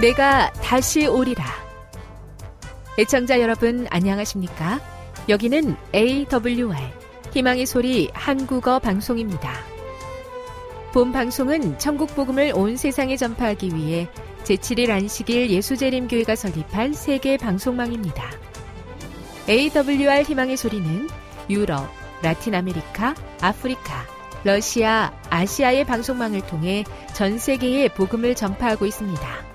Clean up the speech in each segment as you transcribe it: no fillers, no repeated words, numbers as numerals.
내가 다시 오리라. 애청자 여러분 안녕하십니까? 여기는 AWR 희망의 소리 한국어 방송입니다. 본 방송은 천국 복음을 온 세상에 전파하기 위해 제7일 안식일 예수재림교회가 설립한 세계 방송망입니다. AWR 희망의 소리는 유럽, 라틴 아메리카, 아프리카, 러시아, 아시아의 방송망을 통해 전 세계에 복음을 전파하고 있습니다.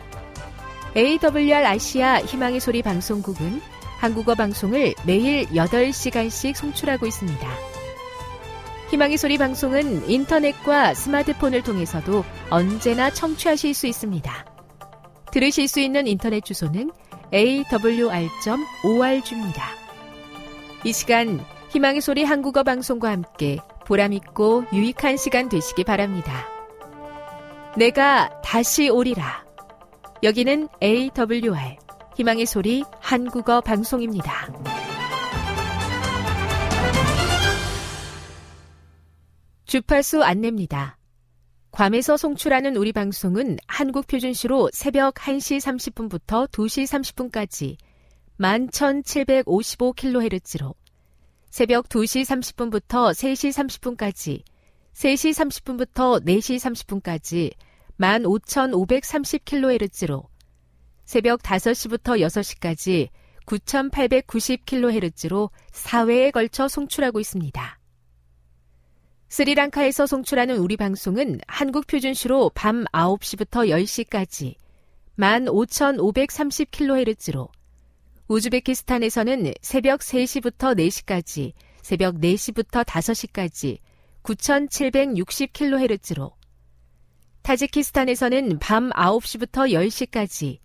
AWR 아시아 희망의 소리 방송국은 한국어 방송을 매일 8시간씩 송출하고 있습니다. 희망의 소리 방송은 인터넷과 스마트폰을 통해서도 언제나 청취하실 수 있습니다. 들으실 수 있는 인터넷 주소는 awr.org입니다. 이 시간 희망의 소리 한국어 방송과 함께 보람있고 유익한 시간 되시기 바랍니다. 내가 다시 오리라. 여기는 AWR 희망의 소리 한국어 방송입니다. 주파수 안내입니다. 괸에서 송출하는 우리 방송은 한국 표준시로 새벽 1시 30분부터 2시 30분까지 11,755kHz로 새벽 2시 30분부터 3시 30분까지 3시 30분부터 4시 30분까지 15,530kHz로 새벽 5시부터 6시까지 9,890kHz로 4회에 걸쳐 송출하고 있습니다. 스리랑카에서 송출하는 우리 방송은 한국 표준시로 밤 9시부터 10시까지 15,530kHz로 우즈베키스탄에서는 새벽 3시부터 4시까지 새벽 4시부터 5시까지 9,760kHz로 타지키스탄에서는 밤 9시부터 10시까지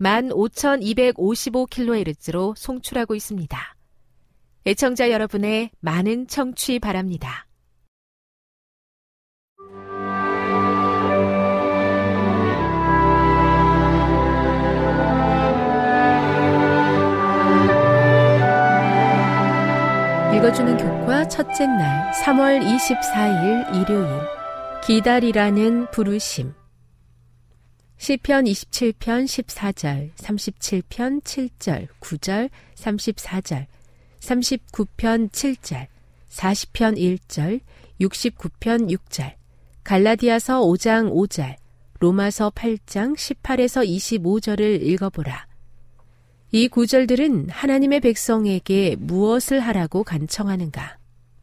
15,255kHz로 송출하고 있습니다. 애청자 여러분의 많은 청취 바랍니다. 읽어주는 교과 첫째 날 3월 24일 일요일 기다리라는 부르심 시편 27편 14절 37편 7절 9절 34절 39편 7절 40편 1절 69편 6절 갈라디아서 5장 5절 로마서 8장 18에서 25절을 읽어보라. 이 구절들은 하나님의 백성에게 무엇을 하라고 간청하는가?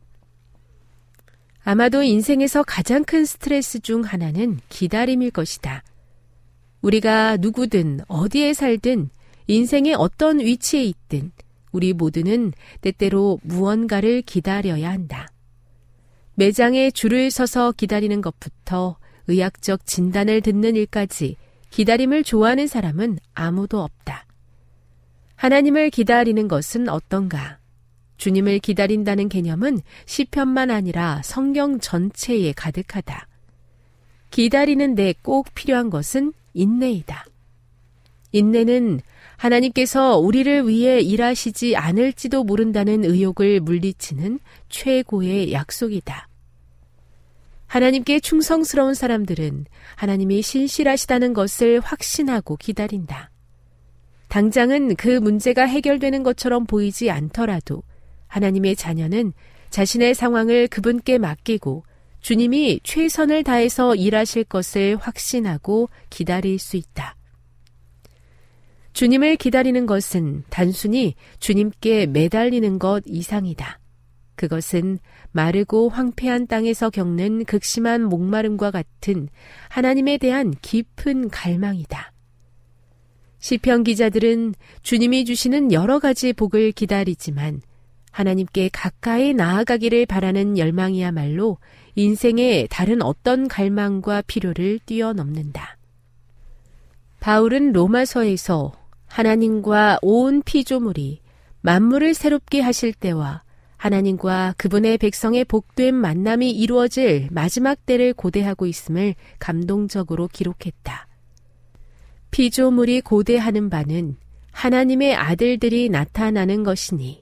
아마도 인생에서 가장 큰 스트레스 중 하나는 기다림일 것이다. 우리가 누구든 어디에 살든 인생의 어떤 위치에 있든 우리 모두는 때때로 무언가를 기다려야 한다. 매장에 줄을 서서 기다리는 것부터 의학적 진단을 듣는 일까지 기다림을 좋아하는 사람은 아무도 없다. 하나님을 기다리는 것은 어떤가? 주님을 기다린다는 개념은 시편만 아니라 성경 전체에 가득하다. 기다리는 데 꼭 필요한 것은 인내이다. 인내는 하나님께서 우리를 위해 일하시지 않을지도 모른다는 의혹을 물리치는 최고의 약속이다. 하나님께 충성스러운 사람들은 하나님이 신실하시다는 것을 확신하고 기다린다. 당장은 그 문제가 해결되는 것처럼 보이지 않더라도 하나님의 자녀는 자신의 상황을 그분께 맡기고 주님이 최선을 다해서 일하실 것을 확신하고 기다릴 수 있다. 주님을 기다리는 것은 단순히 주님께 매달리는 것 이상이다. 그것은 마르고 황폐한 땅에서 겪는 극심한 목마름과 같은 하나님에 대한 깊은 갈망이다. 시편 기자들은 주님이 주시는 여러 가지 복을 기다리지만 하나님께 가까이 나아가기를 바라는 열망이야말로 인생의 다른 어떤 갈망과 필요를 뛰어넘는다. 바울은 로마서에서 하나님과 온 피조물이 만물을 새롭게 하실 때와 하나님과 그분의 백성의 복된 만남이 이루어질 마지막 때를 고대하고 있음을 감동적으로 기록했다. 피조물이 고대하는 바는 하나님의 아들들이 나타나는 것이니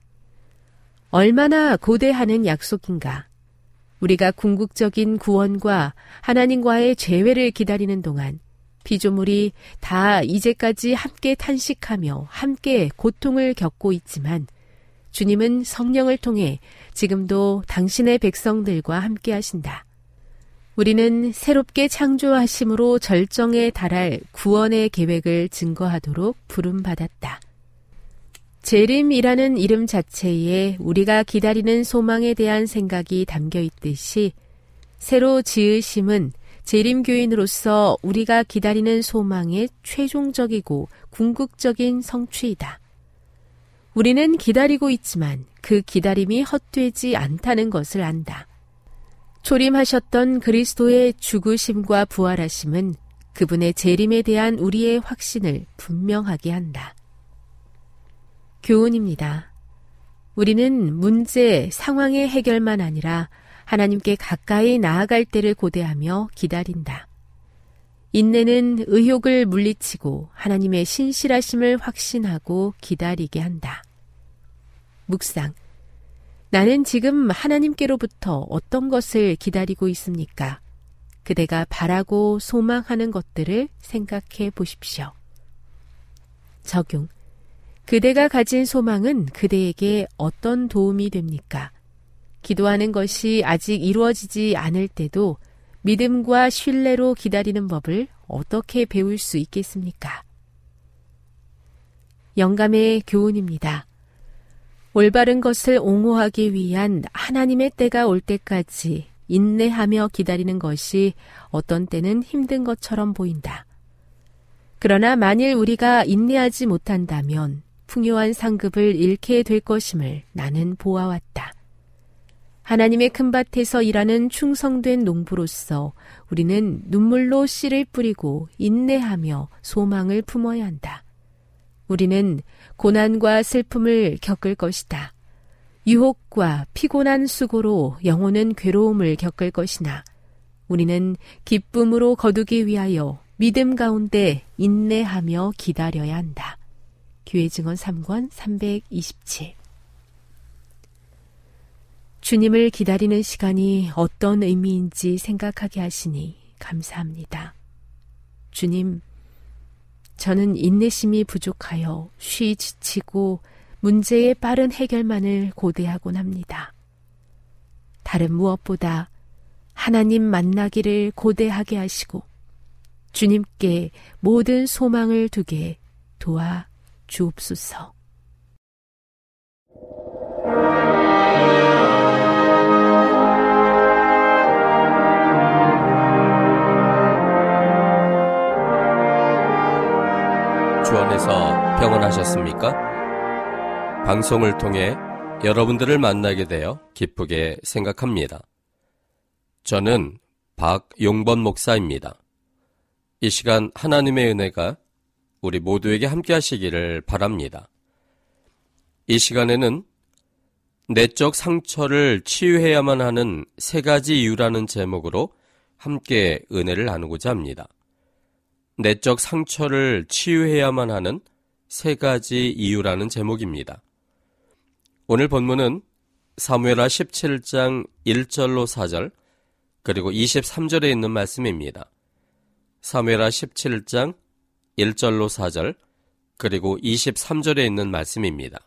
얼마나 고대하는 약속인가. 우리가 궁극적인 구원과 하나님과의 재회를 기다리는 동안 피조물이 다 이제까지 함께 탄식하며 함께 고통을 겪고 있지만 주님은 성령을 통해 지금도 당신의 백성들과 함께 하신다. 우리는 새롭게 창조하심으로 절정에 달할 구원의 계획을 증거하도록 부름받았다. 재림이라는 이름 자체에 우리가 기다리는 소망에 대한 생각이 담겨 있듯이 새로 지으심은 재림교인으로서 우리가 기다리는 소망의 최종적이고 궁극적인 성취이다. 우리는 기다리고 있지만 그 기다림이 헛되지 않다는 것을 안다. 초림하셨던 그리스도의 죽으심과 부활하심은 그분의 재림에 대한 우리의 확신을 분명하게 한다. 교훈입니다. 우리는 문제, 상황의 해결만 아니라 하나님께 가까이 나아갈 때를 고대하며 기다린다. 인내는 의욕을 물리치고 하나님의 신실하심을 확신하고 기다리게 한다. 묵상. 나는 지금 하나님께로부터 어떤 것을 기다리고 있습니까? 그대가 바라고 소망하는 것들을 생각해 보십시오. 적용. 그대가 가진 소망은 그대에게 어떤 도움이 됩니까? 기도하는 것이 아직 이루어지지 않을 때도 믿음과 신뢰로 기다리는 법을 어떻게 배울 수 있겠습니까? 영감의 교훈입니다. 올바른 것을 옹호하기 위한 하나님의 때가 올 때까지 인내하며 기다리는 것이 어떤 때는 힘든 것처럼 보인다. 그러나 만일 우리가 인내하지 못한다면 풍요한 상급을 잃게 될 것임을 나는 보아왔다. 하나님의 큰 밭에서 일하는 충성된 농부로서 우리는 눈물로 씨를 뿌리고 인내하며 소망을 품어야 한다. 우리는 고난과 슬픔을 겪을 것이다. 유혹과 피곤한 수고로 영혼은 괴로움을 겪을 것이나 우리는 기쁨으로 거두기 위하여 믿음 가운데 인내하며 기다려야 한다. 교회 증언 3권 327. 주님을 기다리는 시간이 어떤 의미인지 생각하게 하시니 감사합니다. 주님, 저는 인내심이 부족하여 쉬 지치고 문제의 빠른 해결만을 고대하곤 합니다. 다른 무엇보다 하나님 만나기를 고대하게 하시고 주님께 모든 소망을 두게 도와 주옵소서. 주 안에서 평안하셨습니까? 방송을 통해 여러분들을 만나게 되어 기쁘게 생각합니다. 저는 박용번 목사입니다. 이 시간 하나님의 은혜가 우리 모두에게 함께 하시기를 바랍니다. 이 시간에는 내적 상처를 치유해야만 하는 3가지 이유라는 제목으로 함께 은혜를 나누고자 합니다. 내적 상처를 치유해야만 하는 3가지 이유라는 제목입니다. 오늘 본문은 사무엘하 17장 1절로 4절 그리고 23절에 있는 말씀입니다. 사무엘하 17장 1절로 4절 그리고 23절에 있는 말씀입니다.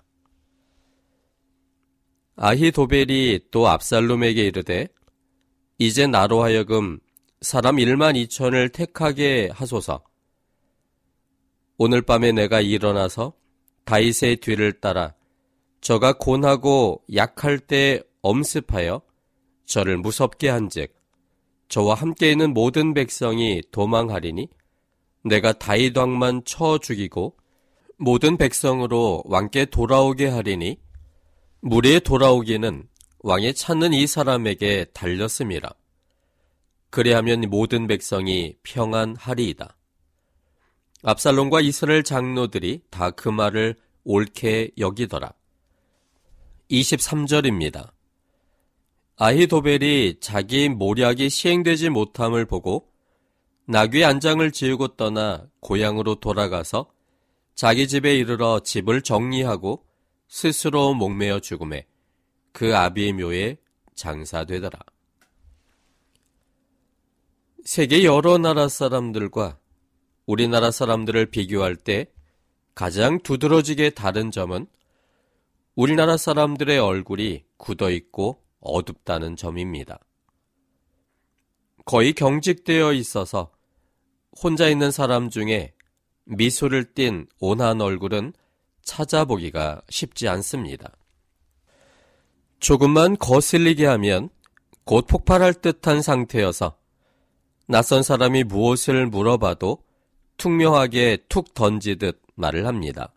아히도벨이 또 압살롬에게 이르되 이제 나로 하여금 사람 12,000을 택하게 하소서. 오늘 밤에 내가 일어나서 다윗의 뒤를 따라 저가 곤하고 약할 때 엄습하여 저를 무섭게 한즉 저와 함께 있는 모든 백성이 도망하리니 내가 다윗 왕만 쳐 죽이고 모든 백성으로 왕께 돌아오게 하리니 무리에 돌아오기는 왕이 찾는 이 사람에게 달렸음이라. 그리하면 모든 백성이 평안하리이다. 압살롬과 이스라엘 장로들이 다 그 말을 옳게 여기더라. 23절입니다. 아히도벨이 자기 모략이 시행되지 못함을 보고 나귀의 안장을 지우고 떠나 고향으로 돌아가서 자기 집에 이르러 집을 정리하고 스스로 목매어 죽음에 그 아비의 묘에 장사되더라. 세계 여러 나라 사람들과 우리나라 사람들을 비교할 때 가장 두드러지게 다른 점은 우리나라 사람들의 얼굴이 굳어있고 어둡다는 점입니다. 거의 경직되어 있어서 혼자 있는 사람 중에 미소를 띤 온화한 얼굴은 찾아보기가 쉽지 않습니다. 조금만 거슬리게 하면 곧 폭발할 듯한 상태여서 낯선 사람이 무엇을 물어봐도 툭명하게 툭 던지듯 말을 합니다.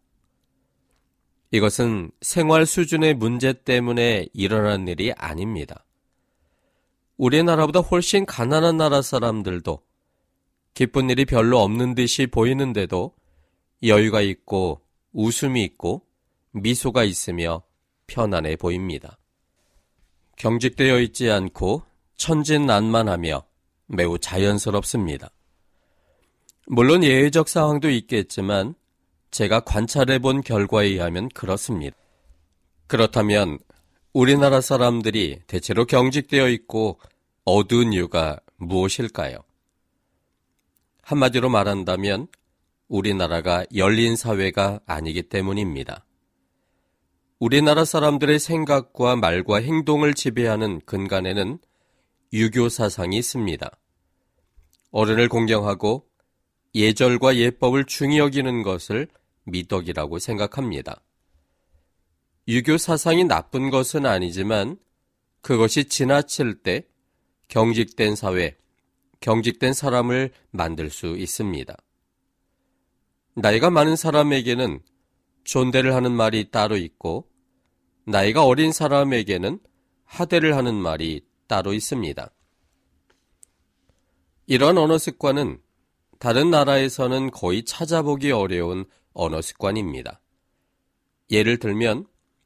이것은 생활 수준의 문제 때문에 일어난 일이 아닙니다. 우리나라보다 훨씬 가난한 나라 사람들도 기쁜 일이 별로 없는 듯이 보이는데도 여유가 있고 웃음이 있고 미소가 있으며 편안해 보입니다. 경직되어 있지 않고 천진난만하며 매우 자연스럽습니다. 물론 예외적 상황도 있겠지만 제가 관찰해 본 결과에 의하면 그렇습니다. 그렇다면 우리나라 사람들이 대체로 경직되어 있고 어두운 이유가 무엇일까요? 한마디로 말한다면 우리나라가 열린 사회가 아니기 때문입니다. 우리나라 사람들의 생각과 말과 행동을 지배하는 근간에는 유교 사상이 있습니다. 어른을 공경하고 예절과 예법을 중히 여기는 것을 미덕이라고 생각합니다. 유교 사상이 나쁜 것은 아니지만 그것이 지나칠 때 경직된 사회, 경직된 사람을 만들 수 있습니다. 나이가 많은 사람에게는 존대를 하는 말이 따로 있고 나이가 어린 사람에게는 하대를 하는 말이 따로 있습니다. 이런 언어 습관은 다른 나라에서는 거의 찾아보기 어려운 언어 습관입니다. 예를 들면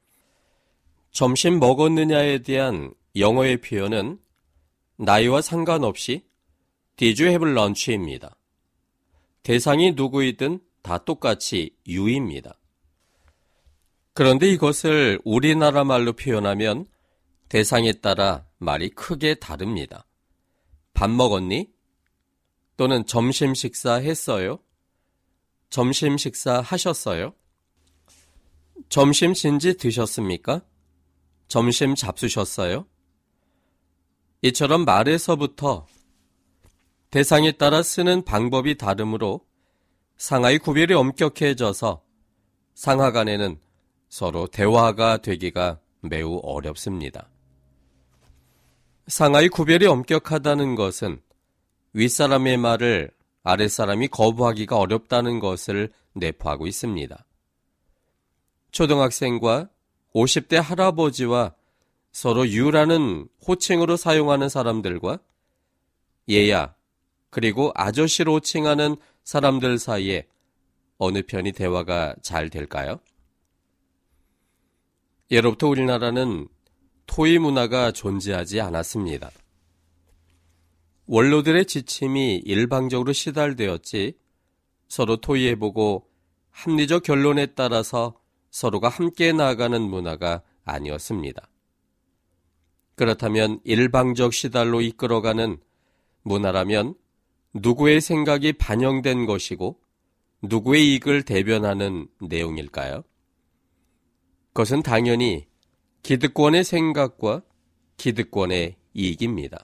점심 먹었느냐에 대한 영어의 표현은 나이와 상관없이 Did you have lunch입니다. 대상이 누구이든 다 똑같이 you입니다. 그런데 이것을 우리나라 말로 표현하면 대상에 따라 말이 크게 다릅니다. 밥 먹었니? 또는 점심 식사했어요? 점심 식사 하셨어요? 점심 진지 드셨습니까? 점심 잡수셨어요? 이처럼 말에서부터 대상에 따라 쓰는 방법이 다르므로 상하의 구별이 엄격해져서 상하 간에는 서로 대화가 되기가 매우 어렵습니다. 상하의 구별이 엄격하다는 것은 윗사람의 말을 아랫사람이 거부하기가 어렵다는 것을 내포하고 있습니다. 초등학생과 50대 할아버지와 서로 유라는 호칭으로 사용하는 사람들과 얘야 그리고 아저씨로 호칭하는 사람들 사이에 어느 편이 대화가 잘 될까요? 예로부터 우리나라는 토의 문화가 존재하지 않았습니다. 원로들의 지침이 일방적으로 시달되었지 서로 토의해보고 합리적 결론에 따라서 서로가 함께 나아가는 문화가 아니었습니다. 그렇다면 일방적 시달로 이끌어가는 문화라면 누구의 생각이 반영된 것이고 누구의 이익을 대변하는 내용일까요? 그것은 당연히 기득권의 생각과 기득권의 이익입니다.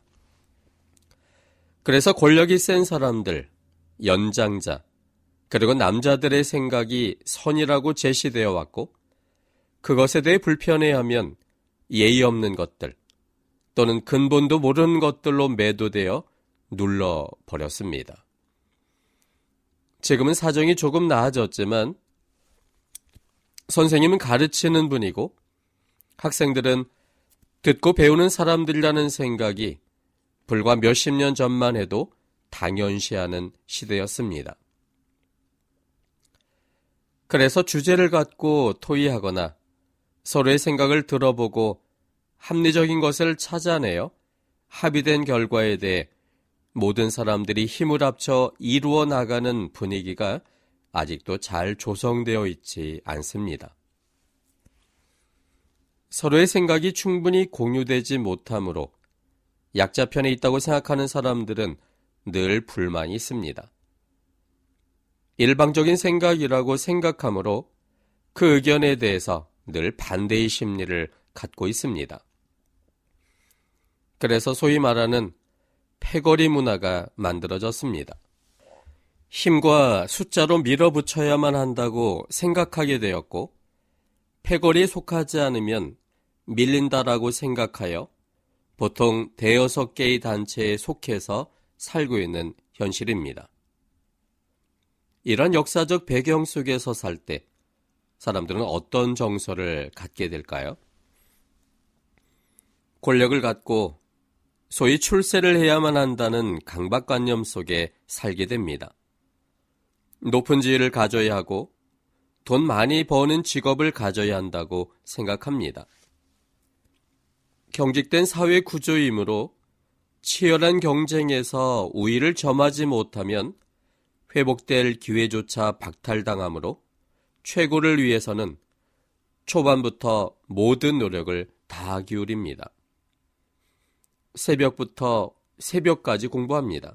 그래서 권력이 센 사람들, 연장자, 그리고 남자들의 생각이 선이라고 제시되어 왔고 그것에 대해 불편해하면 예의 없는 것들 또는 근본도 모르는 것들로 매도되어 눌러버렸습니다. 지금은 사정이 조금 나아졌지만 선생님은 가르치는 분이고 학생들은 듣고 배우는 사람들이라는 생각이 불과 몇십 년 전만 해도 당연시하는 시대였습니다. 그래서 주제를 갖고 토의하거나 서로의 생각을 들어보고 합리적인 것을 찾아내어 합의된 결과에 대해 모든 사람들이 힘을 합쳐 이루어 나가는 분위기가 아직도 잘 조성되어 있지 않습니다. 서로의 생각이 충분히 공유되지 못하므로 약자 편에 있다고 생각하는 사람들은 늘 불만이 있습니다. 일방적인 생각이라고 생각하므로 그 의견에 대해서 늘 반대의 심리를 갖고 있습니다. 그래서 소위 말하는 패거리 문화가 만들어졌습니다. 힘과 숫자로 밀어붙여야만 한다고 생각하게 되었고, 패거리에 속하지 않으면 밀린다라고 생각하여 보통 대여섯 개의 단체에 속해서 살고 있는 현실입니다. 이런 역사적 배경 속에서 살 때 사람들은 어떤 정서를 갖게 될까요? 권력을 갖고 소위 출세를 해야만 한다는 강박관념 속에 살게 됩니다. 높은 지위를 가져야 하고 돈 많이 버는 직업을 가져야 한다고 생각합니다. 경직된 사회 구조이므로 치열한 경쟁에서 우위를 점하지 못하면 회복될 기회조차 박탈당하므로 최고를 위해서는 초반부터 모든 노력을 다 기울입니다. 새벽부터 새벽까지 공부합니다.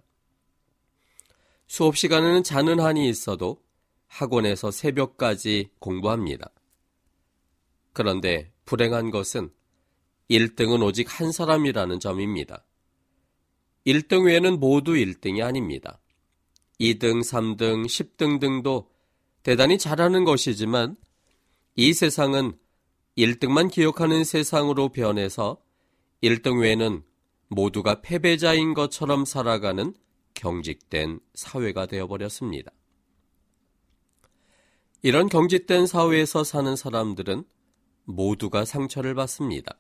수업 시간에는 자는 한이 있어도 학원에서 새벽까지 공부합니다. 그런데 불행한 것은 1등은 오직 한 사람이라는 점입니다. 1등 외에는 모두 1등이 아닙니다. 2등, 3등, 10등 등도 대단히 잘하는 것이지만 이 세상은 1등만 기억하는 세상으로 변해서 1등 외에는 모두가 패배자인 것처럼 살아가는 경직된 사회가 되어버렸습니다. 이런 경직된 사회에서 사는 사람들은 모두가 상처를 받습니다.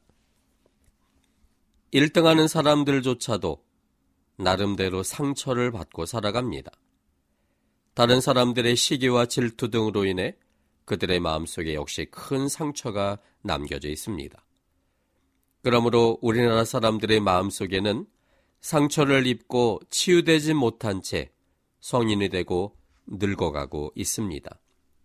1등하는 사람들조차도 나름대로 상처를 받고 살아갑니다. 다른 사람들의 시기와 질투 등으로 인해 그들의 마음속에 역시 큰 상처가 남겨져 있습니다. 그러므로 우리나라 사람들의 마음속에는 상처를 입고 치유되지 못한 채 성인이 되고 늙어가고 있습니다.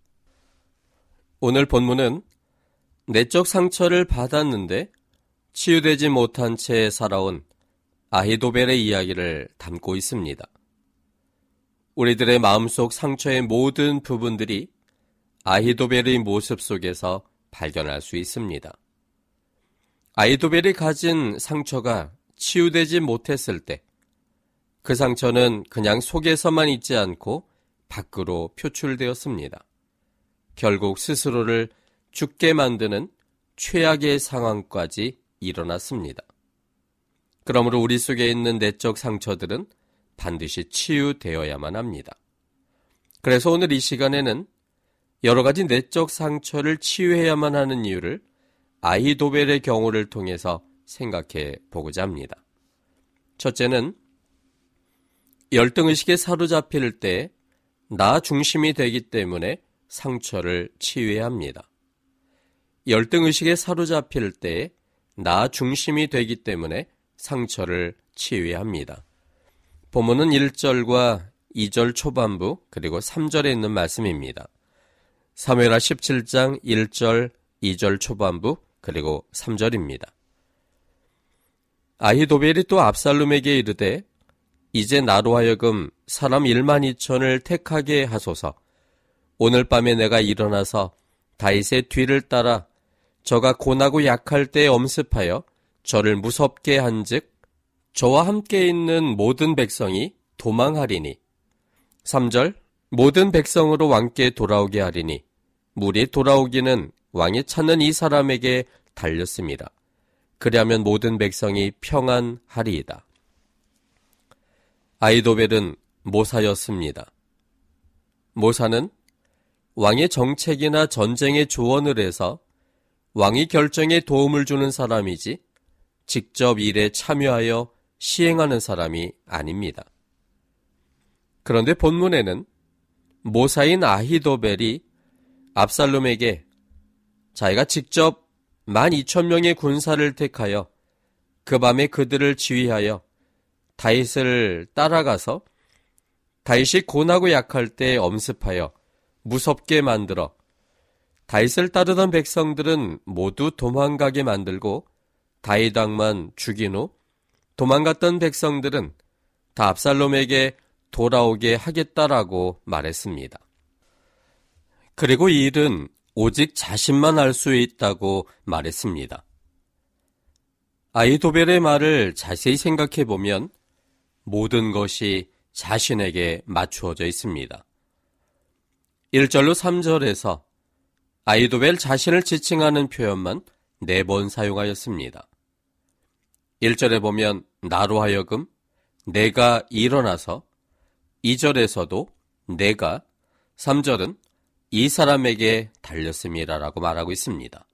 오늘 본문은 내적 상처를 받았는데 치유되지 못한 채 살아온 아히도벨의 이야기를 담고 있습니다. 우리들의 마음속 상처의 모든 부분들이 아히도벨의 모습 속에서 발견할 수 있습니다. 아히도벨이 가진 상처가 치유되지 못했을 때 그 상처는 그냥 속에서만 있지 않고 밖으로 표출되었습니다. 결국 스스로를 죽게 만드는 최악의 상황까지 일어났습니다. 그러므로 우리 속에 있는 내적 상처들은 반드시 치유되어야만 합니다. 그래서 오늘 이 시간에는 여러 가지 내적 상처를 치유해야만 하는 이유를 아히도벨의 경우를 통해서 생각해 보고자 합니다. 첫째는 열등의식에 사로잡힐 때 나 중심이 되기 때문에 상처를 치유해야 합니다. 열등의식에 사로잡힐 때 나 중심이 되기 때문에 상처를 치유해야 합니다. 본문은 1절과 2절 초반부 그리고 3절에 있는 말씀입니다. 사무엘하 17장 1절, 2절 초반부 그리고 3절입니다. 아히도벨이 또 압살롬에게 이르되 이제 나로 하여금 사람 1만 2천을 택하게 하소서. 오늘 밤에 내가 일어나서 다윗의 뒤를 따라 저가 고나고 약할 때에 엄습하여 저를 무섭게 한즉 저와 함께 있는 모든 백성이 도망하리니. 3절 모든 백성으로 왕께 돌아오게 하리니 물이 돌아오기는 왕이 찾는 이 사람에게 달렸습니다. 그리하면 모든 백성이 평안하리이다. 아히도벨은 모사였습니다. 모사는 왕의 정책이나 전쟁에 조언을 해서 왕이 결정에 도움을 주는 사람이지 직접 일에 참여하여 시행하는 사람이 아닙니다. 그런데 본문에는 모사인 아히도벨이 압살롬에게 자기가 직접 12,000명의 군사를 택하여 그 밤에 그들을 지휘하여 다윗을 따라가서 다윗이 고나고 약할 때 엄습하여 무섭게 만들어 다윗을 따르던 백성들은 모두 도망가게 만들고 다윗 왕만 죽인 후 도망갔던 백성들은 다 압살롬에게 돌아오게 하겠다라고 말했습니다. 그리고 이 일은 오직 자신만 알 수 있다고 말했습니다. 아히도벨의 말을 자세히 생각해 보면 모든 것이 자신에게 맞추어져 있습니다. 1절로 3절에서 아히도벨 자신을 지칭하는 표현만 4번 사용하였습니다. 1절에 보면 나로 하여금 내가 일어나서, 2절에서도 내가, 3절은 이 사람에게 달렸음이라고 말하고 있습니다.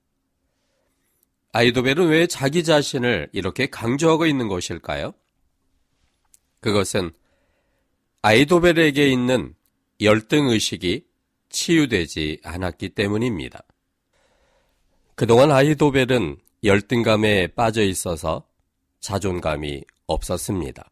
아히도벨은 왜 자기 자신을 이렇게 강조하고 있는 것일까요? 그것은 아히도벨에게 있는 열등의식이 치유되지 않았기 때문입니다. 그동안 아히도벨은 열등감에 빠져 있어서 자존감이 없었습니다.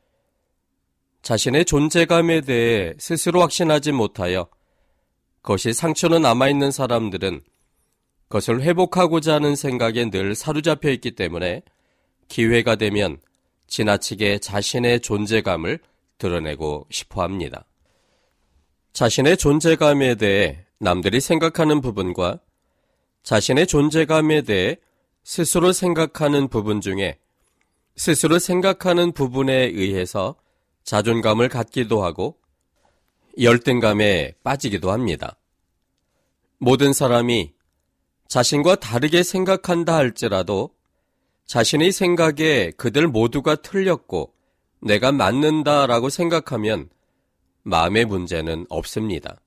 자신의 존재감에 대해 스스로 확신하지 못하여 그것이 상처로 남아있는 사람들은 그것을 회복하고자 하는 생각에 늘 사로잡혀 있기 때문에 기회가 되면 지나치게 자신의 존재감을 드러내고 싶어 합니다. 자신의 존재감에 대해 남들이 생각하는 부분과 자신의 존재감에 대해 스스로 생각하는 부분 중에 스스로 생각하는 부분에 의해서 자존감을 갖기도 하고 열등감에 빠지기도 합니다. 모든 사람이 자신과 다르게 생각한다 할지라도 자신의 생각에 그들 모두가 틀렸고 내가 맞는다라고 생각하면 마음의 문제는 없습니다.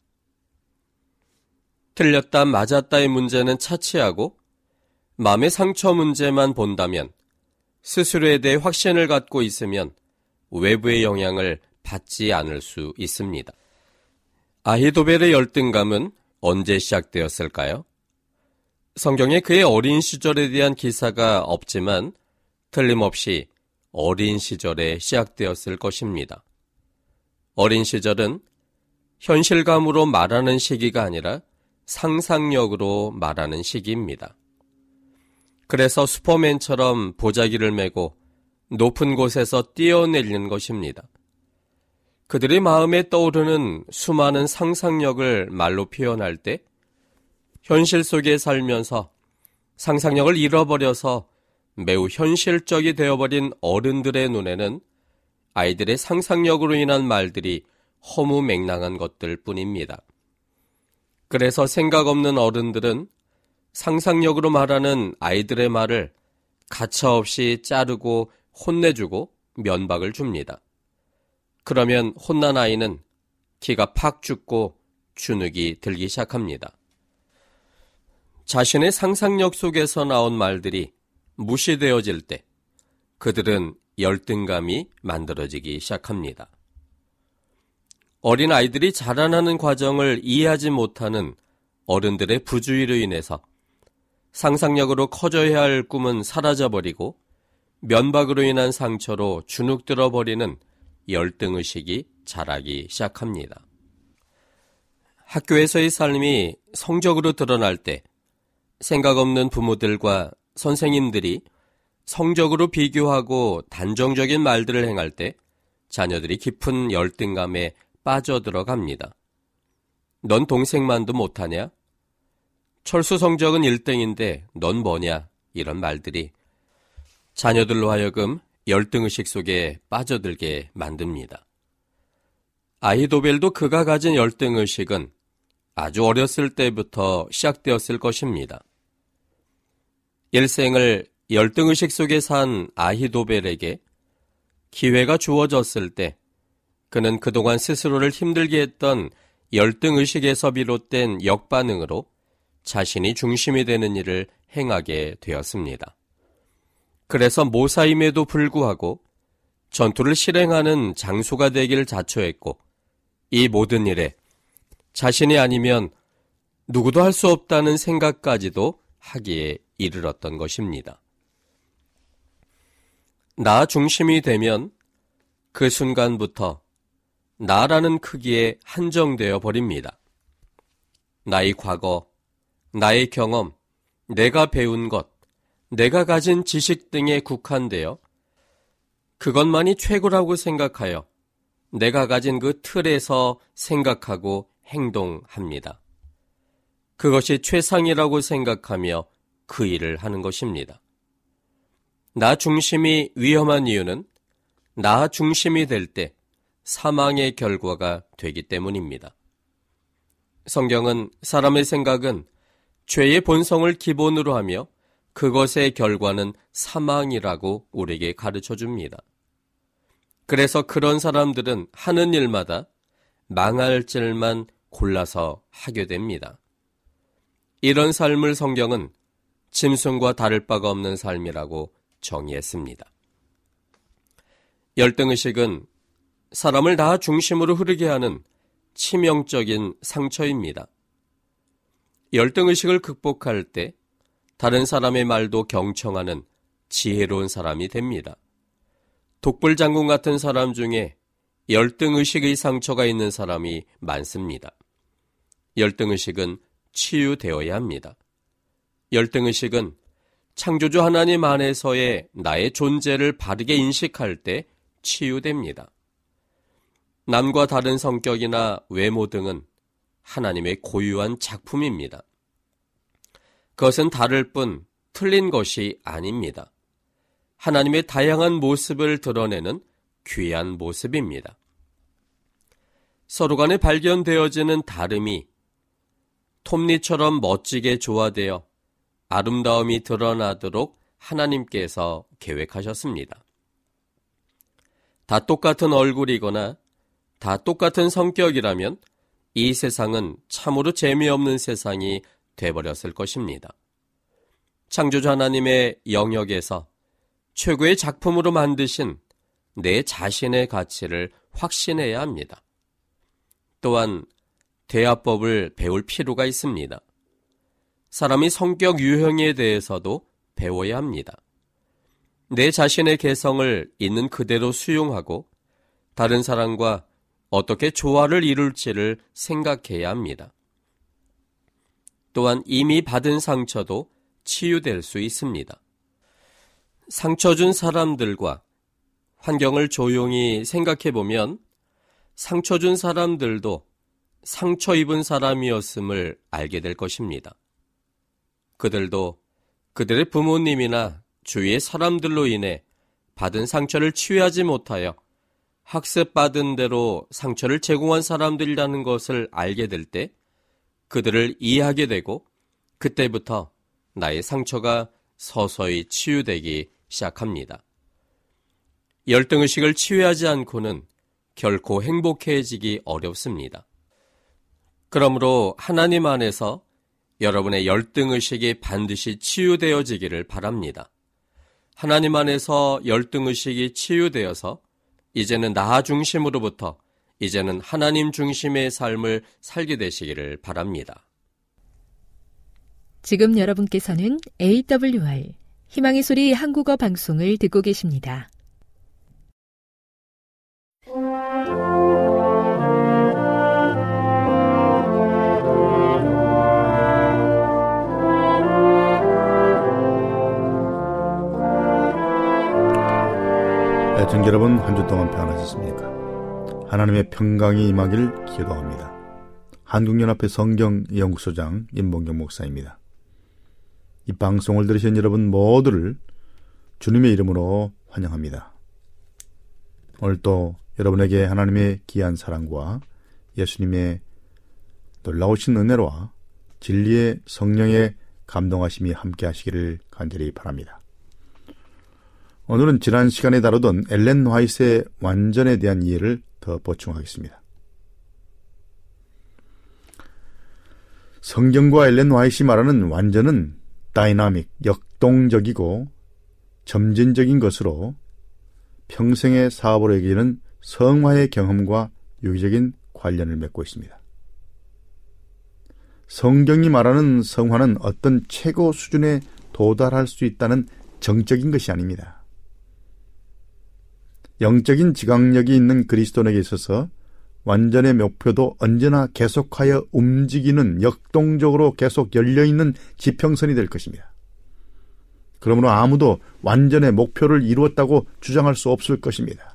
틀렸다 맞았다의 문제는 차치하고 마음의 상처 문제만 본다면 스스로에 대해 확신을 갖고 있으면 외부의 영향을 받지 않을 수 있습니다. 아히도벨의 열등감은 언제 시작되었을까요? 성경에 그의 어린 시절에 대한 기사가 없지만 틀림없이 어린 시절에 시작되었을 것입니다. 어린 시절은 현실감으로 말하는 시기가 아니라 상상력으로 말하는 시기입니다. 그래서 슈퍼맨처럼 보자기를 메고 높은 곳에서 뛰어내리는 것입니다. 그들의 마음에 떠오르는 수많은 상상력을 말로 표현할 때 현실 속에 살면서 상상력을 잃어버려서 매우 현실적이 되어버린 어른들의 눈에는 아이들의 상상력으로 인한 말들이 허무맹랑한 것들 뿐입니다. 그래서 생각 없는 어른들은 상상력으로 말하는 아이들의 말을 가차없이 자르고 혼내주고 면박을 줍니다. 그러면 혼난 아이는 기가 팍 죽고 주눅이 들기 시작합니다. 자신의 상상력 속에서 나온 말들이 무시되어질 때 그들은 열등감이 만들어지기 시작합니다. 어린 아이들이 자라나는 과정을 이해하지 못하는 어른들의 부주의로 인해서 상상력으로 커져야 할 꿈은 사라져버리고 면박으로 인한 상처로 주눅들어버리는 열등의식이 자라기 시작합니다. 학교에서의 삶이 성적으로 드러날 때 생각 없는 부모들과 선생님들이 성적으로 비교하고 단정적인 말들을 행할 때 자녀들이 깊은 열등감에 빠져들어갑니다. 넌 동생만도 못하냐? 철수 성적은 1등인데 넌 뭐냐? 이런 말들이 자녀들로 하여금 열등의식 속에 빠져들게 만듭니다. 아히도벨도 그가 가진 열등의식은 아주 어렸을 때부터 시작되었을 것입니다. 일생을 열등의식 속에 산 아히도벨에게 기회가 주어졌을 때 그는 그동안 스스로를 힘들게 했던 열등의식에서 비롯된 역반응으로 자신이 중심이 되는 일을 행하게 되었습니다. 그래서 모사임에도 불구하고 전투를 실행하는 장소가 되기를 자처했고 이 모든 일에 자신이 아니면 누구도 할 수 없다는 생각까지도 하기에 이르렀던 것입니다. 나 중심이 되면 그 순간부터 나라는 크기에 한정되어 버립니다. 나의 과거, 나의 경험, 내가 배운 것, 내가 가진 지식 등에 국한되어 그것만이 최고라고 생각하여 내가 가진 그 틀에서 생각하고 행동합니다. 그것이 최상이라고 생각하며 그 일을 하는 것입니다. 나 중심이 위험한 이유는 나 중심이 될 때 사망의 결과가 되기 때문입니다. 성경은 사람의 생각은 죄의 본성을 기본으로 하며 그것의 결과는 사망이라고 우리에게 가르쳐 줍니다. 그래서 그런 사람들은 하는 일마다 망할 일만 골라서 하게 됩니다. 이런 삶을 성경은 짐승과 다를 바가 없는 삶이라고 정의했습니다. 열등의식은 사람을 나 중심으로 흐르게 하는 치명적인 상처입니다. 열등의식을 극복할 때 다른 사람의 말도 경청하는 지혜로운 사람이 됩니다. 독불장군 같은 사람 중에 열등의식의 상처가 있는 사람이 많습니다. 열등의식은 치유되어야 합니다. 열등의식은 창조주 하나님 안에서의 나의 존재를 바르게 인식할 때 치유됩니다. 남과 다른 성격이나 외모 등은 하나님의 고유한 작품입니다. 그것은 다를 뿐 틀린 것이 아닙니다. 하나님의 다양한 모습을 드러내는 귀한 모습입니다. 서로 간에 발견되어지는 다름이 톱니처럼 멋지게 조화되어 아름다움이 드러나도록 하나님께서 계획하셨습니다. 다 똑같은 얼굴이거나 다 똑같은 성격이라면 이 세상은 참으로 재미없는 세상이 돼버렸을 것입니다. 창조주 하나님의 영역에서 최고의 작품으로 만드신 내 자신의 가치를 확신해야 합니다. 또한 대화법을 배울 필요가 있습니다. 사람이 성격 유형에 대해서도 배워야 합니다. 내 자신의 개성을 있는 그대로 수용하고 다른 사람과 어떻게 조화를 이룰지를 생각해야 합니다. 또한 이미 받은 상처도 치유될 수 있습니다. 상처 준 사람들과 환경을 조용히 생각해보면 상처 준 사람들도 상처 입은 사람이었음을 알게 될 것입니다. 그들도 그들의 부모님이나 주위의 사람들로 인해 받은 상처를 치유하지 못하여 학습받은 대로 상처를 제공한 사람들이라는 것을 알게 될 때 그들을 이해하게 되고 그때부터 나의 상처가 서서히 치유되기 시작합니다. 열등의식을 치유하지 않고는 결코 행복해지기 어렵습니다. 그러므로 하나님 안에서 여러분의 열등의식이 반드시 치유되어지기를 바랍니다. 하나님 안에서 열등의식이 치유되어서 이제는 나 중심으로부터 이제는 하나님 중심의 삶을 살게 되시기를 바랍니다. 지금 여러분께서는 AWR 희망의 소리 한국어 방송을 듣고 계십니다. 애청자 여러분, 한 주 동안 평안하셨습니까? 하나님의 평강이 임하기를 기도합니다. 한국연합회 성경연구소장 임봉경 목사입니다. 이 방송을 들으신 여러분 모두를 주님의 이름으로 환영합니다. 오늘도 여러분에게 하나님의 귀한 사랑과 예수님의 놀라우신 은혜와 진리의 성령의 감동하심이 함께 하시기를 간절히 바랍니다. 오늘은 지난 시간에 다루던 엘렌 화이트의 완전에 대한 이해를 더 보충하겠습니다. 성경과 엘렌 화이트이 말하는 완전은 다이나믹, 역동적이고 점진적인 것으로 평생의 사업으로 여기는 성화의 경험과 유기적인 관련을 맺고 있습니다. 성경이 말하는 성화는 어떤 최고 수준에 도달할 수 있다는 정적인 것이 아닙니다. 영적인 지각력이 있는 그리스도인에게 있어서 완전의 목표도 언제나 계속하여 움직이는, 역동적으로 계속 열려있는 지평선이 될 것입니다. 그러므로 아무도 완전의 목표를 이루었다고 주장할 수 없을 것입니다.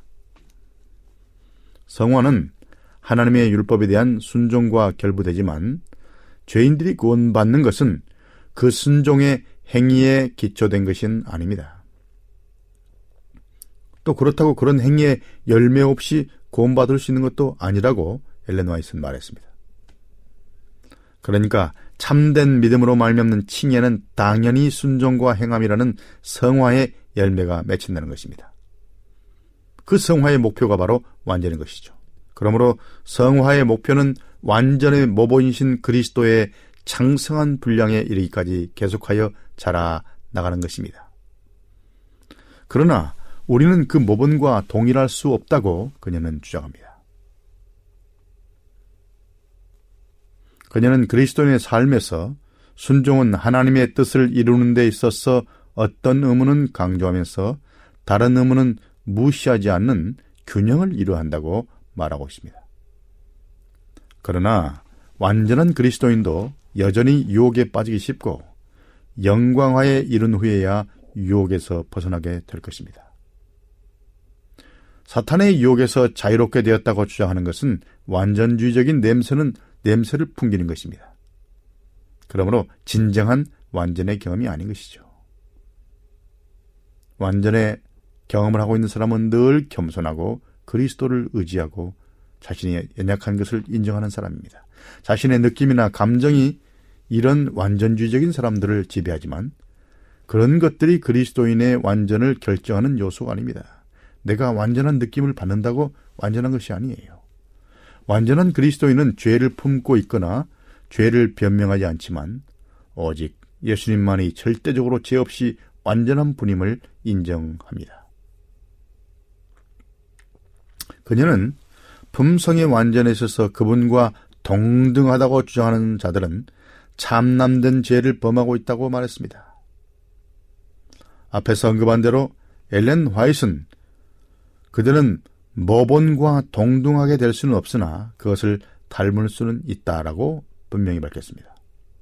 성화는 하나님의 율법에 대한 순종과 결부되지만 죄인들이 구원받는 것은 그 순종의 행위에 기초된 것은 아닙니다. 또 그렇다고 그런 행위에 열매 없이 구원받을 수 있는 것도 아니라고 엘렌 화이트는 말했습니다. 그러니까 참된 믿음으로 말미암는 칭의에는 당연히 순종과 행함이라는 성화의 열매가 맺힌다는 것입니다. 그 성화의 목표가 바로 완전인 것이죠. 그러므로 성화의 목표는 완전의 모본이신 그리스도의 창성한 분량에 이르기까지 계속하여 자라나가는 것입니다. 그러나 우리는 그 모본과 동일할 수 없다고 그녀는 주장합니다. 그녀는 그리스도인의 삶에서 순종은 하나님의 뜻을 이루는 데 있어서 어떤 의무는 강조하면서 다른 의무는 무시하지 않는 균형을 이루어야 한다고 말하고 있습니다. 그러나 완전한 그리스도인도 여전히 유혹에 빠지기 쉽고 영광화에 이른 후에야 유혹에서 벗어나게 될 것입니다. 사탄의 유혹에서 자유롭게 되었다고 주장하는 것은 완전주의적인 냄새를 풍기는 것입니다. 그러므로 진정한 완전의 경험이 아닌 것이죠. 완전의 경험을 하고 있는 사람은 늘 겸손하고 그리스도를 의지하고 자신이 연약한 것을 인정하는 사람입니다. 자신의 느낌이나 감정이 이런 완전주의적인 사람들을 지배하지만 그런 것들이 그리스도인의 완전을 결정하는 요소가 아닙니다. 내가 완전한 느낌을 받는다고 완전한 것이 아니에요. 완전한 그리스도인은 죄를 품고 있거나 죄를 변명하지 않지만 오직 예수님만이 절대적으로 죄 없이 완전한 분임을 인정합니다. 그녀는 품성의 완전에 있어서 그분과 동등하다고 주장하는 자들은 참남된 죄를 범하고 있다고 말했습니다. 앞에서 언급한 대로 엘렌 화이트는 그들은 모본과 동등하게 될 수는 없으나 그것을 닮을 수는 있다라고 분명히 밝혔습니다.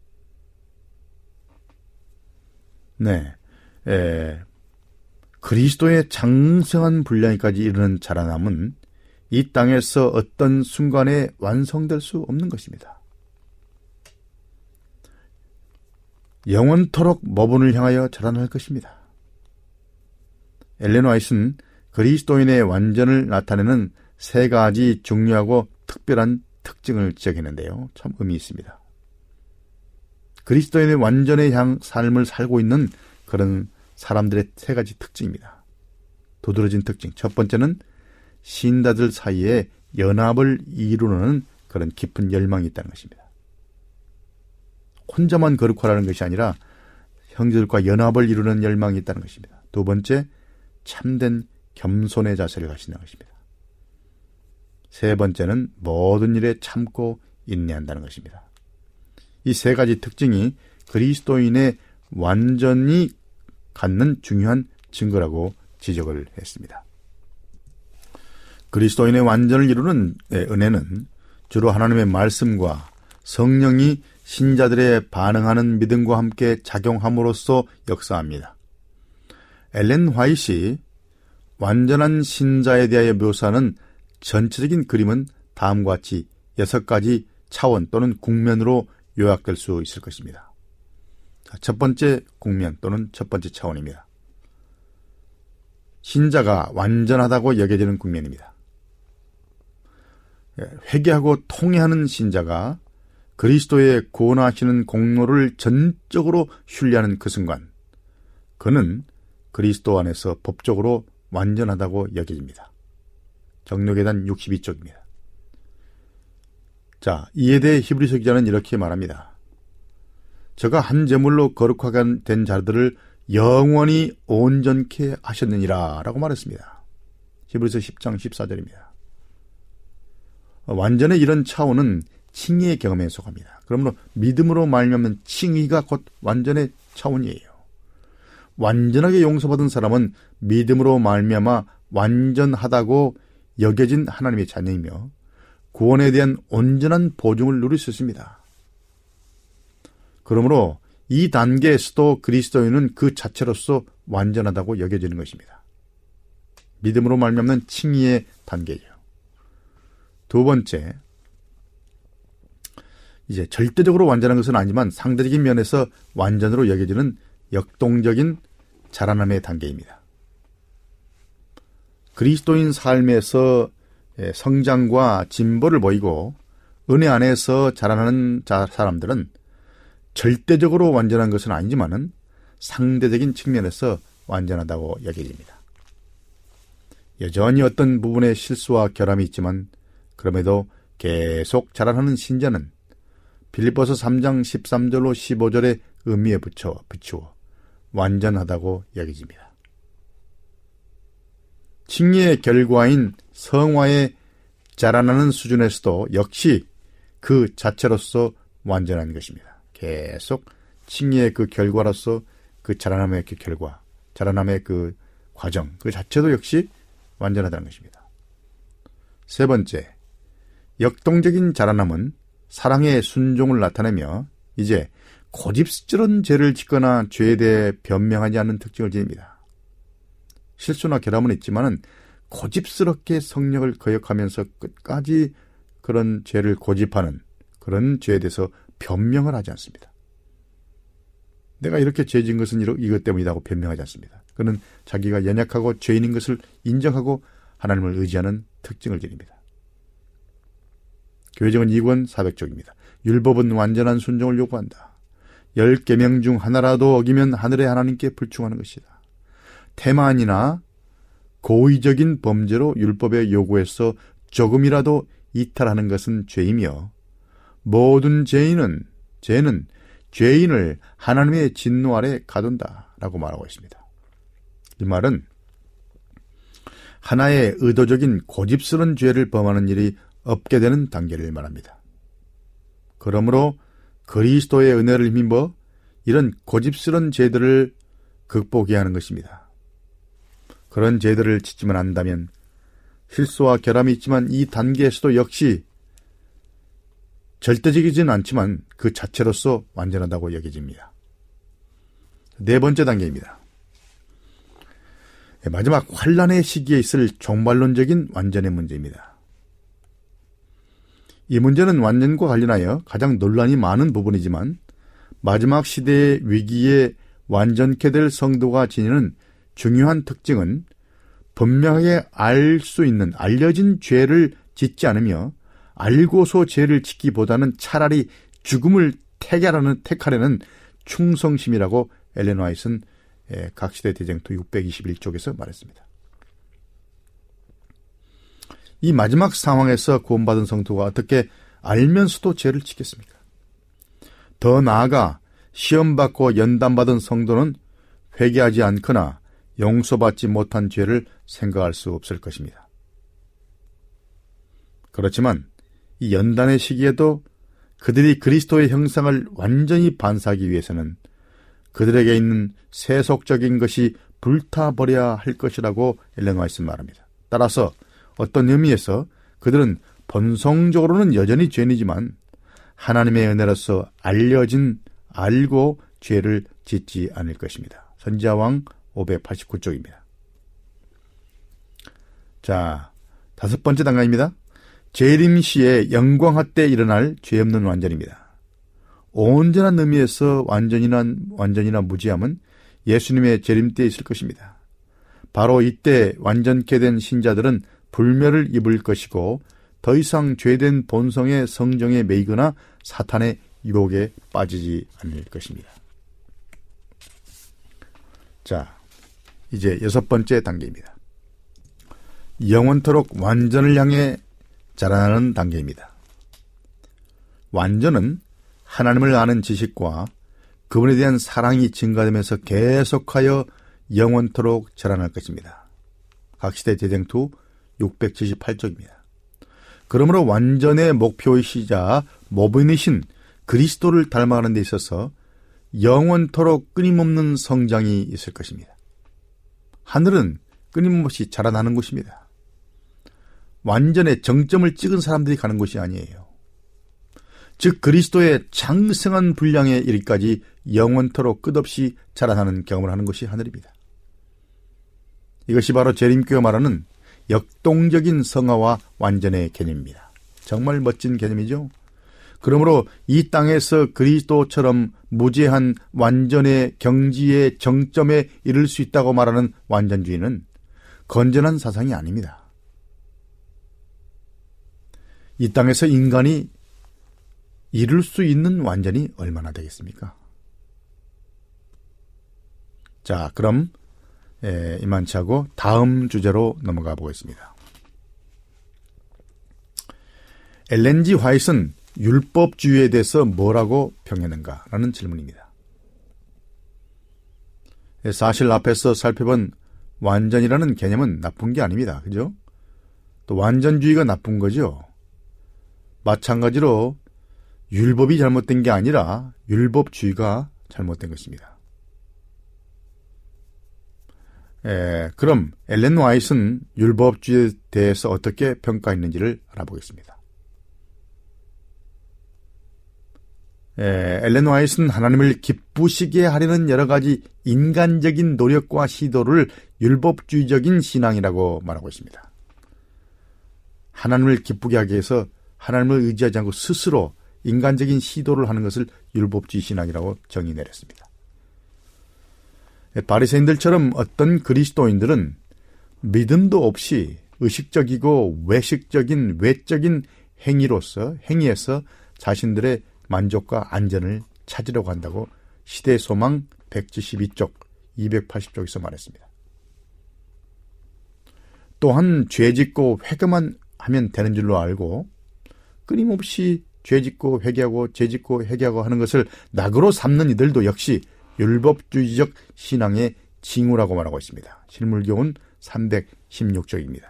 네, 그리스도의 장성한 분량까지 이르는 자라남은 이 땅에서 어떤 순간에 완성될 수 없는 것입니다. 영원토록 모본을 향하여 자라날 것입니다. 엘렌 화이트는 그리스도인의 완전을 나타내는 세 가지 중요하고 특별한 특징을 지적했는데요. 참 의미 있습니다. 그리스도인의 완전의 삶을 살고 있는 그런 사람들의 세 가지 특징입니다. 두드러진 특징. 첫 번째는 신자들 사이에 연합을 이루는 그런 깊은 열망이 있다는 것입니다. 혼자만 거룩하라는 것이 아니라 형제들과 연합을 이루는 열망이 있다는 것입니다. 두 번째, 참된 겸손의 자세를 가진다는 것입니다. 세 번째는 모든 일에 참고 인내한다는 것입니다. 이 세 가지 특징이 그리스도인의 완전히 갖는 중요한 증거라고 지적을 했습니다. 그리스도인의 완전을 이루는 은혜는 주로 하나님의 말씀과 성령이 신자들의 반응하는 믿음과 함께 작용함으로써 역사합니다. 엘렌 화이트이 완전한 신자에 대하여 묘사하는 전체적인 그림은 다음과 같이 6가지 차원 또는 국면으로 요약될 수 있을 것입니다. 첫 번째 국면 또는 첫 번째 차원입니다. 신자가 완전하다고 여겨지는 국면입니다. 회개하고 통회하는 신자가 그리스도의 구원하시는 공로를 전적으로 신뢰하는 그 순간, 그는 그리스도 안에서 법적으로 완전하다고 여겨집니다. 정록계단 62쪽입니다. 자, 이에 대해 히브리서 기자는 이렇게 말합니다. 저가 한 제물로 거룩하게 된 자들을 영원히 온전케 하셨느니라 라고 말했습니다. 히브리서 10장 14절입니다. 완전의 이런 차원은 칭의의 경험에 속합니다. 그러므로 믿음으로 말미암는 칭의가 곧 완전의 차원이에요. 완전하게 용서받은 사람은 믿음으로 말미암아 완전하다고 여겨진 하나님의 자녀이며 구원에 대한 온전한 보증을 누릴 수 있습니다. 그러므로 이 단계에서도 그리스도인은 그 자체로서 완전하다고 여겨지는 것입니다. 믿음으로 말미암는 칭의의 단계예요. 두 번째, 이제 절대적으로 완전한 것은 아니지만 상대적인 면에서 완전으로 여겨지는 역동적인 자라남의 단계입니다. 그리스도인 삶에서 성장과 진보를 보이고 은혜 안에서 자라나는 사람들은 절대적으로 완전한 것은 아니지만은 상대적인 측면에서 완전하다고 여겨집니다. 여전히 어떤 부분에 실수와 결함이 있지만 그럼에도 계속 자라나는 신자는 빌립보서 3장 13절로 15절의 의미에 비추어 완전하다고 여겨집니다. 칭의의 결과인 성화에 자라나는 수준에서도 역시 그 자체로서 완전한 것입니다. 계속 칭의의 그 결과로서 그 자라남의 그 결과, 자라남의 그 과정, 그 자체도 역시 완전하다는 것입니다. 세 번째, 역동적인 자라남은 사랑의 순종을 나타내며 이제 고집스런 죄를 짓거나 죄에 대해 변명하지 않는 특징을 지닙니다. 실수나 결함은 있지만은 고집스럽게 성령을 거역하면서 끝까지 그런 죄를 고집하는 그런 죄에 대해서 변명을 하지 않습니다. 내가 이렇게 죄진 것은 이것 때문이라고 변명하지 않습니다. 그는 자기가 연약하고 죄인인 것을 인정하고 하나님을 의지하는 특징을 지닙니다. 교회정은 2권 400쪽입니다. 율법은 완전한 순종을 요구한다. 10계명 중 하나라도 어기면 하늘의 하나님께 불충하는 것이다. 태만이나 고의적인 범죄로 율법의 요구에서 조금이라도 이탈하는 것은 죄이며 모든 죄는 죄인을 하나님의 진노 아래 가둔다라고 말하고 있습니다. 이 말은 하나의 의도적인 고집스러운 죄를 범하는 일이 없게 되는 단계를 말합니다. 그러므로 그리스도의 은혜를 힘입어 이런 고집스러운 죄들을 극복해야 하는 것입니다. 그런 죄들을 짓지만 않는다면 실수와 결함이 있지만 이 단계에서도 역시 절대적이진 않지만 그 자체로서 완전하다고 여겨집니다. 네 번째 단계입니다. 마지막 환난의 시기에 있을 종말론적인 완전의 문제입니다. 이 문제는 완전과 관련하여 가장 논란이 많은 부분이지만 마지막 시대의 위기에 완전케 될 성도가 지니는 중요한 특징은 분명하게 알 수 있는 알려진 죄를 짓지 않으며 알고서 죄를 짓기보다는 차라리 죽음을 택하려는 충성심이라고 엘렌 화이트는 각시대 대쟁투 621쪽에서 말했습니다. 이 마지막 상황에서 구원받은 성도가 어떻게 알면서도 죄를 짓겠습니까? 더 나아가 시험받고 연단받은 성도는 회개하지 않거나 용서받지 못한 죄를 생각할 수 없을 것입니다. 그렇지만 이 연단의 시기에도 그들이 그리스도의 형상을 완전히 반사하기 위해서는 그들에게 있는 세속적인 것이 불타버려야 할 것이라고 엘렌 화이트는 말합니다. 따라서 어떤 의미에서 그들은 본성적으로는 여전히 죄인이지만 하나님의 은혜로서 알고 죄를 짓지 않을 것입니다. 선지자왕 589쪽입니다. 자, 5번째 단계입니다. 재림시에 영광화 때 일어날 죄 없는 완전입니다. 온전한 의미에서 완전이나 무지함은 예수님의 재림 때에 있을 것입니다. 바로 이때 완전케 된 신자들은 불멸을 입을 것이고 더 이상 죄된 본성의 성정에 매이거나 사탄의 유혹에 빠지지 않을 것입니다. 자, 이제 6번째 단계입니다. 영원토록 완전을 향해 자라나는 단계입니다. 완전은 하나님을 아는 지식과 그분에 대한 사랑이 증가되면서 계속하여 영원토록 자라날 것입니다. 각시대 대쟁투 678쪽입니다. 그러므로 완전의 목표이시자 모범이신 그리스도를 닮아가는 데 있어서 영원토록 끊임없는 성장이 있을 것입니다. 하늘은 끊임없이 자라나는 곳입니다. 완전의 정점을 찍은 사람들이 가는 곳이 아니에요. 즉 그리스도의 장성한 분량에 이르기까지 영원토록 끝없이 자라나는 경험을 하는 것이 하늘입니다. 이것이 바로 재림교가 말하는 역동적인 성화와 완전의 개념입니다. 정말 멋진 개념이죠. 그러므로 이 땅에서 그리스도처럼 무죄한 완전의 경지의 정점에 이를 수 있다고 말하는 완전주의는 건전한 사상이 아닙니다. 이 땅에서 인간이 이룰 수 있는 완전이 얼마나 되겠습니까? 자, 그럼 이만치 하고 다음 주제로 넘어가 보겠습니다. 엘렌 G. 화이트는 율법주의에 대해서 뭐라고 평했는가라는 질문입니다. 사실 앞에서 살펴본 완전이라는 개념은 나쁜 게 아닙니다. 그죠? 또 완전주의가 나쁜 거죠. 마찬가지로 율법이 잘못된 게 아니라 율법주의가 잘못된 것입니다. 그럼 엘렌 화이트는 율법주의에 대해서 어떻게 평가했는지를 알아보겠습니다. 엘렌 화이트는 하나님을 기쁘시게 하려는 여러 가지 인간적인 노력과 시도를 율법주의적인 신앙이라고 말하고 있습니다. 하나님을 기쁘게 하기 위해서 하나님을 의지하지 않고 스스로 인간적인 시도를 하는 것을 율법주의 신앙이라고 정의 내렸습니다. 바리새인들처럼 어떤 그리스도인들은 믿음도 없이 의식적이고 외식적인 외적인 행위에서 자신들의 만족과 안전을 찾으려고 한다고 시대소망 172쪽, 280쪽에서 말했습니다. 또한 죄짓고 회개만 하면 되는 줄로 알고 끊임없이 죄짓고 회개하고 죄짓고 회개하고 하는 것을 낙으로 삼는 이들도 역시 율법주의적 신앙의 징후라고 말하고 있습니다. 실물교훈 316쪽입니다.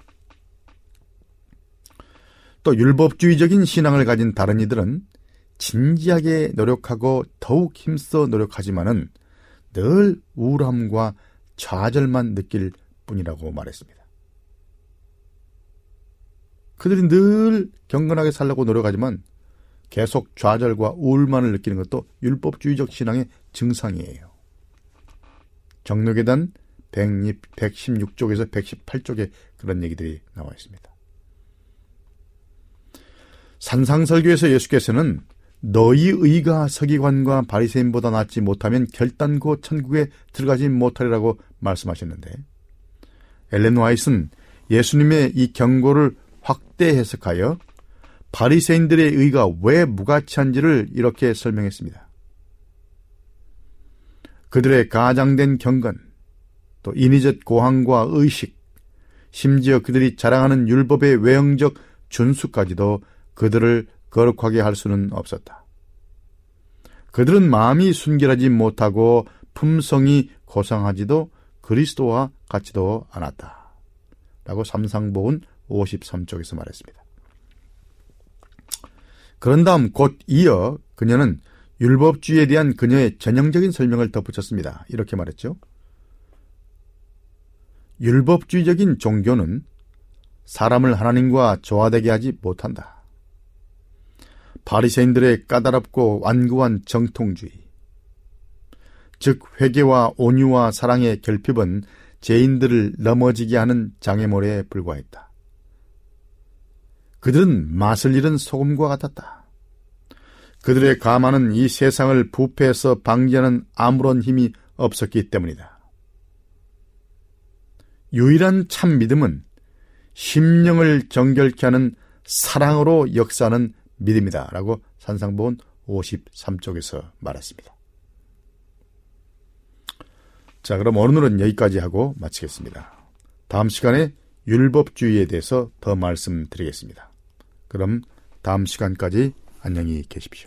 또 율법주의적인 신앙을 가진 다른 이들은 진지하게 노력하고 더욱 힘써 노력하지만은 늘 우울함과 좌절만 느낄 뿐이라고 말했습니다. 그들이 늘 경건하게 살려고 노력하지만 계속 좌절과 우울만을 느끼는 것도 율법주의적 신앙의 증상이에요. 정록에 대한 116쪽에서 118쪽에 그런 얘기들이 나와 있습니다. 산상설교에서 예수께서는 너희 의가 서기관과 바리새인보다 낫지 못하면 결단코 천국에 들어가지 못하리라고 말씀하셨는데, 엘렌 화이트는 예수님의 이 경고를 확대 해석하여 바리새인들의 의가 왜 무가치한지를 이렇게 설명했습니다. 그들의 가장된 경건, 또 인위적 고항과 의식, 심지어 그들이 자랑하는 율법의 외형적 준수까지도 그들을 거룩하게 할 수는 없었다. 그들은 마음이 순결하지 못하고 품성이 고상하지도 그리스도와 같지도 않았다. 라고 삼상보훈 53쪽에서 말했습니다. 그런 다음 곧 이어 그녀는 율법주의에 대한 그녀의 전형적인 설명을 덧붙였습니다. 이렇게 말했죠. 율법주의적인 종교는 사람을 하나님과 조화되게 하지 못한다. 바리새인들의 까다롭고 완고한 정통주의, 즉 회개와 온유와 사랑의 결핍은 죄인들을 넘어지게 하는 장애물에 불과했다. 그들은 맛을 잃은 소금과 같았다. 그들의 가마는 이 세상을 부패해서 방지하는 아무런 힘이 없었기 때문이다. 유일한 참 믿음은 심령을 정결케 하는 사랑으로 역사하는 믿음이다. 라고 산상보훈 53쪽에서 말했습니다. 자, 그럼 오늘은 여기까지 하고 마치겠습니다. 다음 시간에 율법주의에 대해서 더 말씀드리겠습니다. 그럼 다음 시간까지 안녕히 계십시오.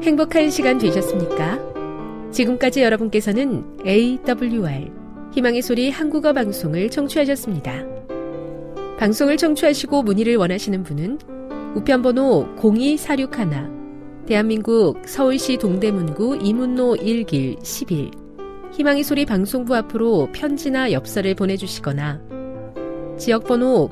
행복한 시간 되셨습니까? 지금까지 여러분께서는 AWR 희망의 소리 한국어 방송을 청취하셨습니다. 방송을 청취하시고 문의를 원하시는 분은 우편번호 02461 대한민국 서울시 동대문구 이문로 1길 11 희망의 소리 방송부 앞으로 편지나 엽서를 보내주시거나 지역번호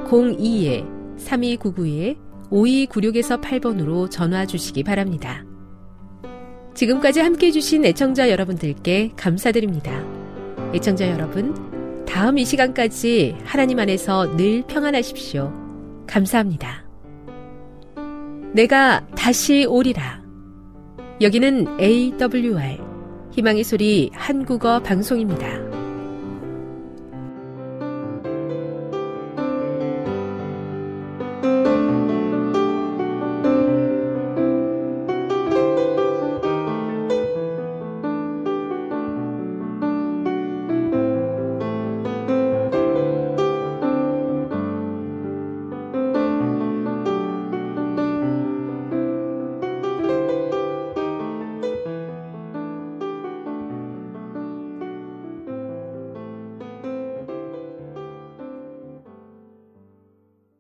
02-3299-5296에서 8번으로 전화 주시기 바랍니다. 지금까지 함께해 주신 애청자 여러분들께 감사드립니다. 애청자 여러분, 다음 이 시간까지 하나님 안에서 늘 평안하십시오. 감사합니다. 내가 다시 오리라. 여기는 AWR 희망의 소리 한국어 방송입니다.